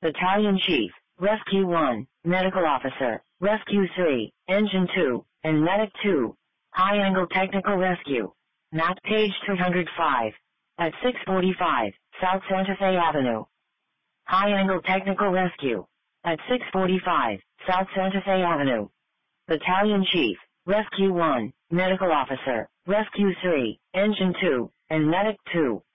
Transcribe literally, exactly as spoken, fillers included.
Battalion Chief, Rescue one, Medical Officer, Rescue three, Engine two, and Medic two. High Angle Technical Rescue. Map page three hundred five. At six forty-five, South Santa Fe Avenue. High Angle Technical Rescue. At six forty-five, South Santa Fe Avenue. Battalion Chief, Rescue one, Medical Officer, Rescue three, Engine two, and Medic two.